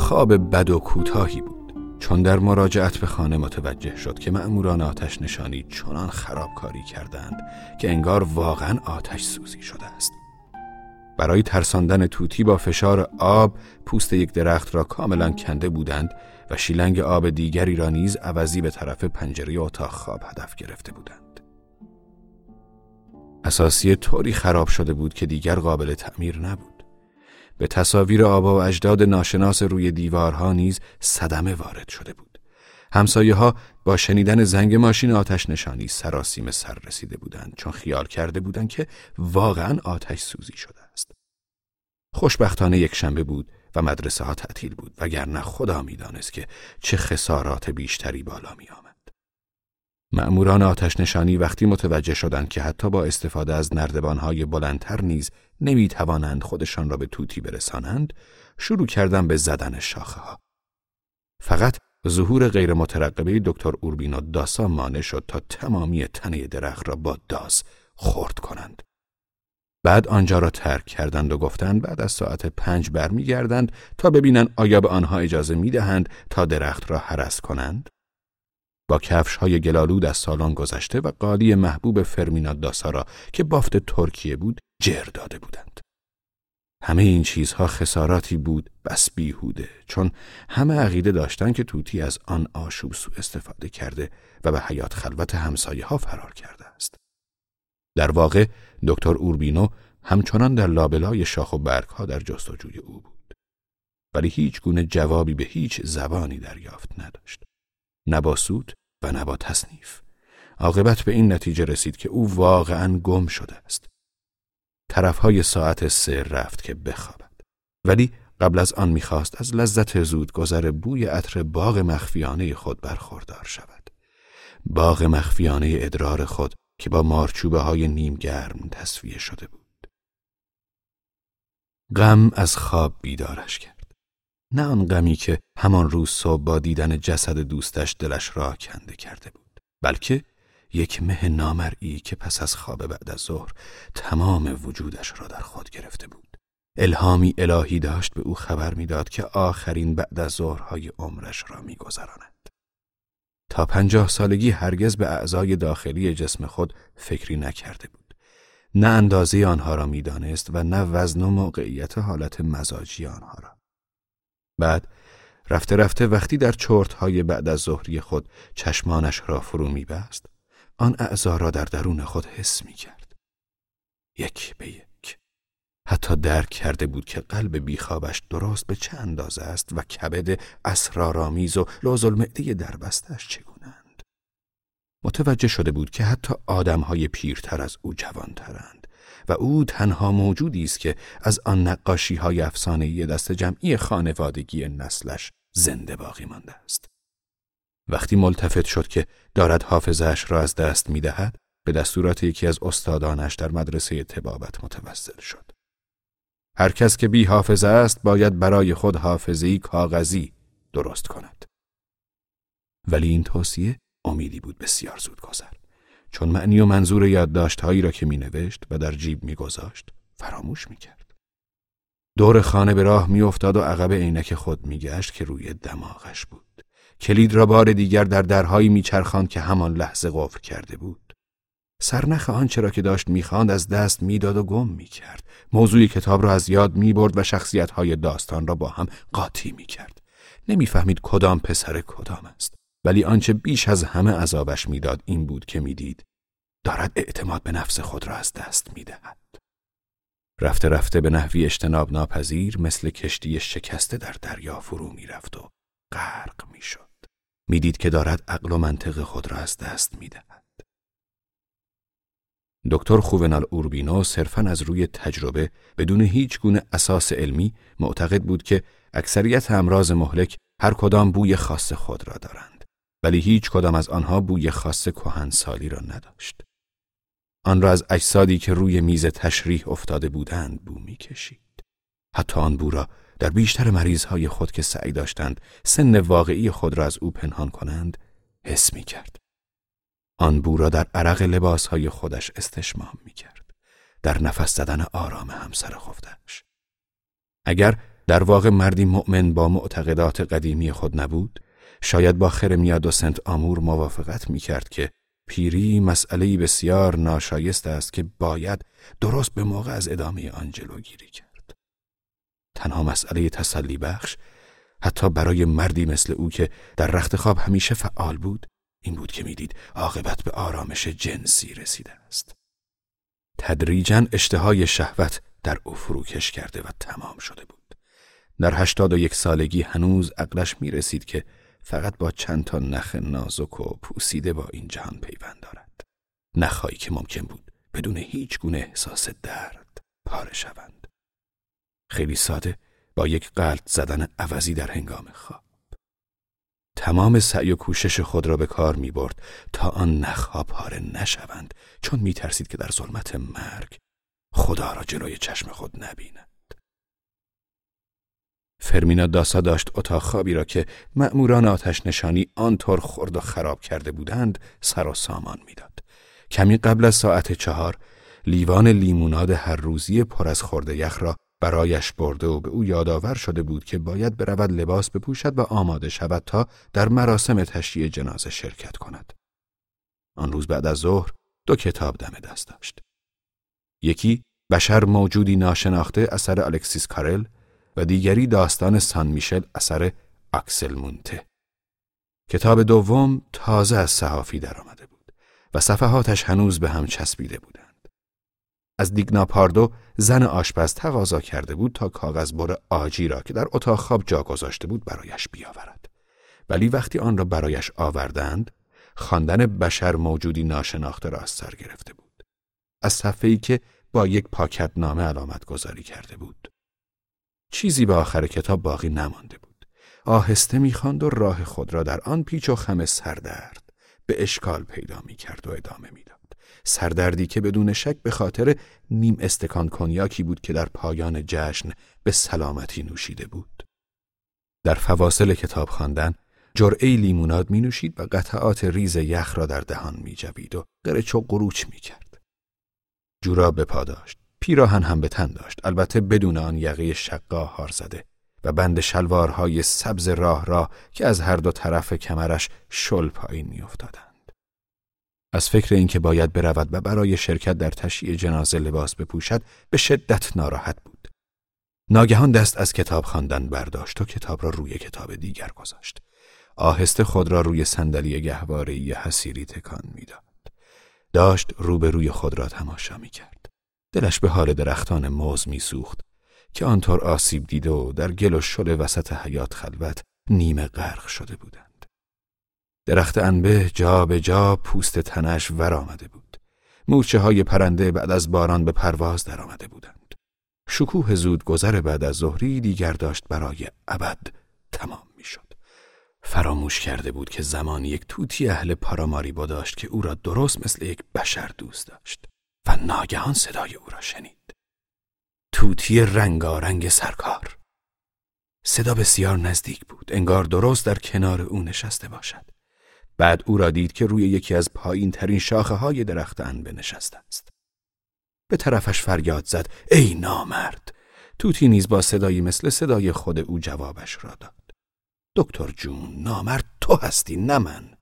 خواب بد و کوتاهی بود، چون در مراجعت به خانه متوجه شد که مأموران آتش نشانی چنان خرابکاری کردند که انگار واقعا آتش سوزی شده است. برای ترساندن طوطی با فشار آب پوست یک درخت را کاملا کنده بودند و شیلنگ آب دیگری را نیز عوضی به طرف پنجره اتاق خواب هدف گرفته بودند. اساسی طوری خراب شده بود که دیگر قابل تعمیر نبود. به تصاویر آبا و اجداد ناشناس روی دیوارها نیز صدمه وارد شده بود. همسایه‌ها با شنیدن زنگ ماشین آتش نشانی سراسیمه سر رسیده بودند، چون خیال کرده بودند که واقعاً آتش سوزی شده است. خوشبختانه یک شنبه بود و مدرسه ها تعطیل بود، وگرنه خدا می‌دانست که چه خسارات بیشتری بالا می آمد. مأموران آتش نشانی وقتی متوجه شدند که حتی با استفاده از نردبان‌های بلندتر نیز نمی‌توانند خودشان را به طوطی برسانند، شروع کردند به زدن شاخه‌ها. فقط ظهور غیر مترقبه دکتر اوربینو داسا مانع شد تا تمامی تنه درخت را با داس خرد کنند. بعد آنجا را ترک کردند و گفتند بعد از ساعت 5 برمیگردند تا ببینند آیا به آنها اجازه می‌دهند تا درخت را هرس کنند. با کفش‌های گلالود از سالن گذشته و قالی محبوب فرمینا داسا را که بافت ترکیه بود جر داده بودند. همه این چیزها خساراتی بود بس بیهوده، چون همه عقیده داشتند که طوطی از آن آشوب سوء استفاده کرده و به حیات خلوت همسایه‌ها فرار کرده است. در واقع دکتر اوربینو همچنان در لابلای شاخ و برگ‌ها در جستجوی او بود، ولی هیچ گونه جوابی به هیچ زبانی دریافت نداشت، نه با سوت و نه با تصنیف. عاقبت به این نتیجه رسید که او واقعاً گم شده است. طرفهای ساعت 3 رفت که بخوابد، ولی قبل از آن می‌خواست از لذت زودگذر بوی عطر باغ مخفیانه خود برخوردار شود. باغ مخفیانه ادرار خود که با مارچوبه‌های نیم گرم تصفیه شده بود. غم از خواب بیدارش کرد. نه آن غمی که همان روز صبح با دیدن جسد دوستش دلش را کنده کرده بود، بلکه یک مه نامرئی که پس از خواب بعد از ظهر تمام وجودش را در خود گرفته بود. الهامی الهی داشت به او خبر می‌داد که آخرین بعد از ظهرهای عمرش را می‌گذراند. تا 50 سالگی هرگز به اعضای داخلی جسم خود فکری نکرده بود. نه اندازه آنها را می‌دانست و نه وزن و موقعیت حالت مزاجی آنها را. بعد رفته رفته وقتی در چرت‌های بعد از ظهری خود چشمانش را فرو می‌بست، آن اعضا را در درون خود حس می‌کرد. یک به یک. حتی درک کرده بود که قلب بیخوابش درست به چه اندازه است و کبد اسرارآمیز و لوز المعده دربسته‌اش چگونه‌اند. متوجه شده بود که حتی آدم‌های پیرتر از او جوان‌ترند و او تنها موجودی است که از آن نقاشی‌های افسانه‌ای دست جمعی خانوادگی نسلش زنده باقی مانده است. وقتی ملتفت شد که دارد حافظه‌اش را از دست می‌دهد، به دستورات یکی از استادانش در مدرسه طبابت متوسل شد. هر کس که بی حافظه است باید برای خود حافظه‌ای کاغذی درست کند. ولی این توصیه امیدی بود بسیار زودگذر، چون معنی و منظور یادداشت‌هایی را که می‌نوشت و در جیب می‌گذاشت فراموش می‌کرد. دور خانه به راه می‌افتاد و عقب عینک خود می‌گشت که روی دماغش بود. کلید را بار دیگر در درهایی میچرخاند که همان لحظه قفل کرده بود. سرنخ آنچه را که داشت میخواند از دست میداد و گم میکرد. موضوع کتاب را از یاد میبرد و شخصیت‌های داستان را با هم قاطی میکرد. نمیفهمید کدام پسر کدام است. ولی آنچه بیش از همه عذابش میداد این بود که میدید دارد اعتماد به نفس خود را از دست میدهد. رفته رفته به نحوی اجتناب ناپذیر مثل کشتی شکسته در دریا فرو میرفت و غرق میشد. میدید که دارد عقل و منطق خود را از دست میدهد. دکتر خوونال اوربینو صرفاً از روی تجربه بدون هیچ گونه اساس علمی معتقد بود که اکثریت امراض مهلک هر کدام بوی خاص خود را دارند، ولی هیچ کدام از آنها بوی خاص کهنسالی را نداشت. آن را از اجسادی که روی میز تشریح افتاده بودند بو میکشید. حتی آن بو را در بیشتر مریضهای خود که سعی داشتند سن واقعی خود را از او پنهان کنند حس می کرد. آن بو را در عرق لباسهای خودش استشمام می کرد، در نفس زدن آرام همسر خفتش. اگر در واقع مردی مؤمن با معتقدات قدیمی خود نبود، شاید با خرمیا دو سنت آمور موافقت می‌کرد که پیری مسئله‌ای بسیار ناشایست است که باید درست به موقع از ادامه آن جلوگیری کرد. تنها مسئله تسلی بخش، حتی برای مردی مثل او که در رخت خواب همیشه فعال بود، این بود که می‌دید عاقبت به آرامش جنسی رسیده است. تدریجاً اشتهای شهوت در او فروکش کرده و تمام شده بود. در 81 سالگی هنوز عقلش می‌رسید که فقط با چند تا نخ نازک و پوسیده با این جهان پیوند دارد. نخهایی که ممکن بود بدون هیچ گونه احساس درد پاره شوند. خیلی ساده، با یک غلط زدن عوضی در هنگام خواب. تمام سعی و کوشش خود را به کار می برد تا آن نخها پاره نشوند، چون می ترسید که در ظلمت مرگ خدا را جلوی چشم خود نبیند. فرمینا داسا داشت اتاق خوابی را که مأموران آتش نشانی آنطور خرد و خراب کرده بودند سر و سامان میداد. کمی قبل از ساعت 4 لیوان لیموناد هر روزی پر از خرده یخ را برایش برده و به او یادآور شده بود که باید برود لباس بپوشد و آماده شود تا در مراسم تشییع جنازه شرکت کند. آن روز بعد از ظهر 2 کتاب دم دست داشت. یکی بشر موجودی ناشناخته اثر الکسیس کارل و دیگری داستان سان میشل اثر اکسل مونته. کتاب دوم تازه از صحافی در آمده بود و صفحاتش هنوز به هم چسبیده بودند. از دیگنا پاردو زن آشپز تقاضا کرده بود تا کاغذبر عاجی را که در اتاق خواب جا گذاشته بود برایش بیاورد. ولی وقتی آن را برایش آوردند، خواندن بشر موجودی ناشناخته را از سر گرفته بود. از صفحه‌ای که با یک پاکت نامه علامت گذاری کرده بود. چیزی به آخر کتاب باقی نمانده بود. آهسته می‌خواند و راه خود را در آن پیچ و خم سردرد به اشکال پیدا می‌کرد و ادامه می‌داد. سردردی که بدون شک به خاطر نیم استکان کنیاکی بود که در پایان جشن به سلامتی نوشیده بود. در فواصل کتاب خواندن جرعه‌ای لیموناد می‌نوشید و قطعات ریز یخ را در دهان می‌جوید و قرچ و قروچ می‌کرد. جوراب به پا داشت. پیراهن هم به تن داشت، البته بدون آن یقه شقا هار زده و بند شلوارهای سبز راه که از هر دو طرف کمرش شل پایین می افتادند. از فکر اینکه باید برود و برای شرکت در تشییع جنازه لباس بپوشد به شدت ناراحت بود. ناگهان دست از کتاب خواندن برداشت و کتاب را روی کتاب دیگر گذاشت. آهسته خود را روی صندلی گهواره‌ای حصیری تکان میداد. داشت روبروی خود را تماشا می‌کرد. دلش به حال درختان موز می‌سوخت که آنطور آسیب دیده و در گل و شل وسط حیات خلوت نیمه غرق شده بودند. درخت انبه جا به جا پوست تنش ور آمده بود. مورچه‌های پرنده بعد از باران به پرواز در آمده بودند. شکوه زود گذر بعد از ظهری دیگر داشت برای ابد تمام می‌شد. فراموش کرده بود که زمانی یک توتی اهل پاراماریبو داشت که او را درست مثل یک بشر دوست داشت. و ناگهان صدای او را شنید. توتی رنگارنگ سرکار. صدا بسیار نزدیک بود، انگار درست در کنار او نشسته باشد. بعد او را دید که روی یکی از پایین ترین شاخه های درخت انبه نشسته است. به طرفش فریاد زد: ای نامرد! توتی نیز با صدایی مثل صدای خود او جوابش را داد: دکتر جون، نامرد تو هستی نه من.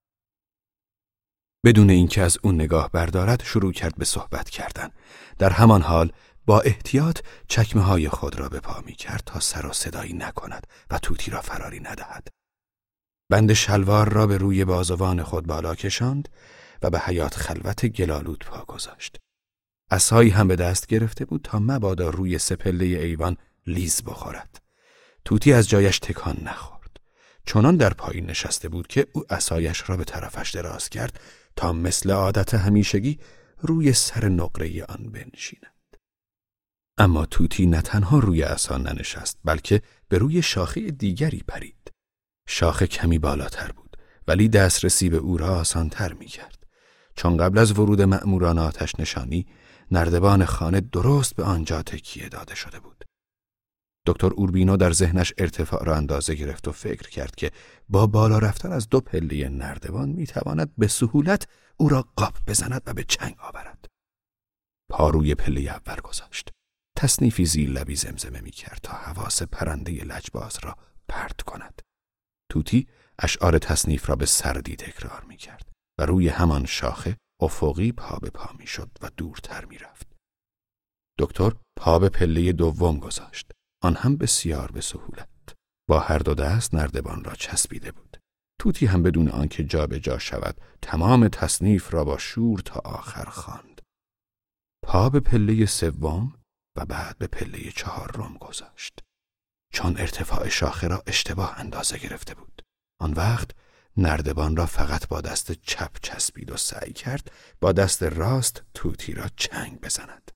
بدون اینکه از اون نگاه بردارد شروع کرد به صحبت کردن. در همان حال با احتیاط چکمه‌های خود را به پا می‌کرد تا سر و صدایی نکند و توتی را فراری ندهد. بند شلوار را به روی بازوان خود بالا کشاند و به حیات خلوت گلالود پا گذاشت. عصایی هم به دست گرفته بود تا مبادا روی سپله ایوان لیز بخورد. توتی از جایش تکان نخورد. چنان در پایین نشسته بود که او عصایش را به طرفش دراز کرد تا مثل عادت همیشگی روی سر نقره آن بنشیند. اما توتی نه تنها روی عصا ننشست، بلکه به روی شاخه دیگری پرید. شاخه کمی بالاتر بود، ولی دسترسی به او را آسان‌تر می‌کرد، چون قبل از ورود مأموران آتش نشانی نردبان خانه درست به آنجا تکیه داده شده بود. دکتر اوربینو در ذهنش ارتفاع را اندازه گرفت و فکر کرد که با بالا رفتن از 2 پله نردبان میتواند به سهولت او را قاپ بزند و به چنگ آورد. پا روی پله اول گذاشت. تصنیفی زیر لبی زمزمه می‌کرد تا حواس پرنده لجباز را پرت کند. توتی اشعار تصنیف را به سردی تکرار می‌کرد و روی همان شاخه افقی پا به پا می‌شد و دورتر می‌رفت. دکتر پا به پله دوم گذاشت، آن هم بسیار به سهولت. با هر دو دست نردبان را چسبیده بود. توتی هم بدون آنکه جا به جا شود تمام تصنیف را با شور تا آخر خواند. پا به پله سوم و بعد به پله چهارم گذاشت. چون ارتفاع شاخه را اشتباه اندازه گرفته بود، آن وقت نردبان را فقط با دست چپ چسبید و سعی کرد با دست راست توتی را چنگ بزند.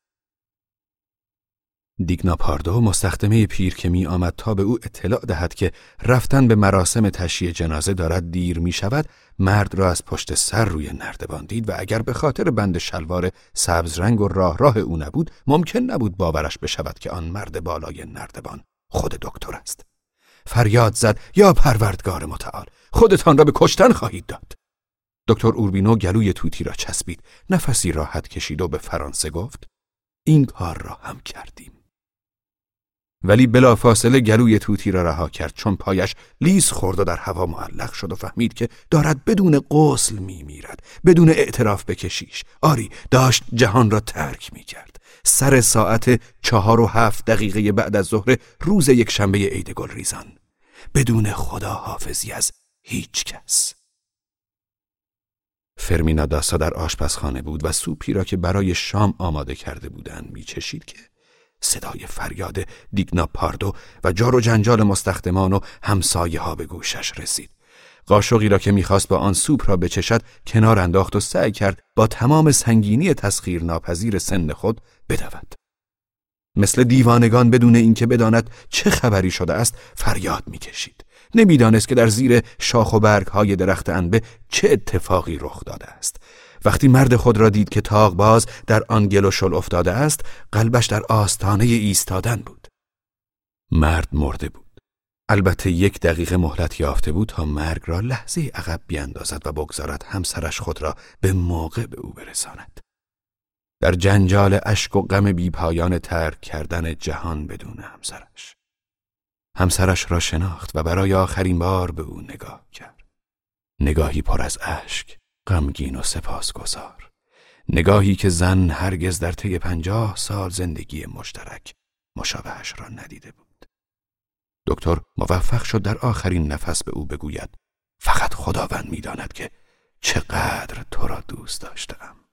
دیگناپاردو مستخدمه پیر که می آمد تا به او اطلاع دهد که رفتن به مراسم تشییع جنازه دارد دیر می شود، مرد را از پشت سر روی نردبان دید و اگر به خاطر بند شلوار سبز رنگ و راه او نبود، ممکن نبود باورش بشود که آن مرد بالای نردبان خود دکتر است. فریاد زد: یا پروردگار متعال، خودتان را به کشتن خواهید داد. دکتر اوربینو گلوی توتی را چسبید، نفسی راحت کشید و به فرانسه گفت: این کار را هم کردیم. ولی بلافاصله گلوی توتی را رها کرد، چون پایش لیز خورد و در هوا معلق شد و فهمید که دارد بدون غسل میمیرد، بدون اعتراف به کشیش. آری، داشت جهان را ترک میکرد. سر ساعت 4:07 بعد از ظهر روز یک شنبه عید گلریزان، بدون خداحافظی از هیچ کس. فرمینا داسا در آشپزخانه بود و سوپی را که برای شام آماده کرده بودند میچشید که صدای فریاد دیگناپاردو و جار و جنجال مستخدمان و همسایه ها به گوشش رسید. قاشقی را که میخواست با آن سوپ را بچشد کنار انداخت و سعی کرد با تمام سنگینی تسخیر ناپذیر سن خود بدود. مثل دیوانگان بدون اینکه بداند چه خبری شده است فریاد میکشید. نمیدانست که در زیر شاخ و برگ های درخت انبه چه اتفاقی رخ داده است. وقتی مرد خود را دید که تاق باز در آن گل و شل افتاده است، قلبش در آستانه ایستادن بود. مرد مرده بود. البته 1 دقیقه مهلت یافته بود تا مرگ را لحظه عقب بیاندازد و بگذارد همسرش خود را به موقع به او برساند. در جنجال اشک و غم بی‌پایان ترک کردن جهان بدون همسرش را شناخت و برای آخرین بار به او نگاه کرد. نگاهی پر از اشک، غمگین و سپاسگزار. نگاهی که زن هرگز در طی 50 سال زندگی مشترک مشابهش را ندیده بود. دکتر موفق شد در آخرین نفس به او بگوید: فقط خداوند می‌داند که چقدر تو را دوست داشتم.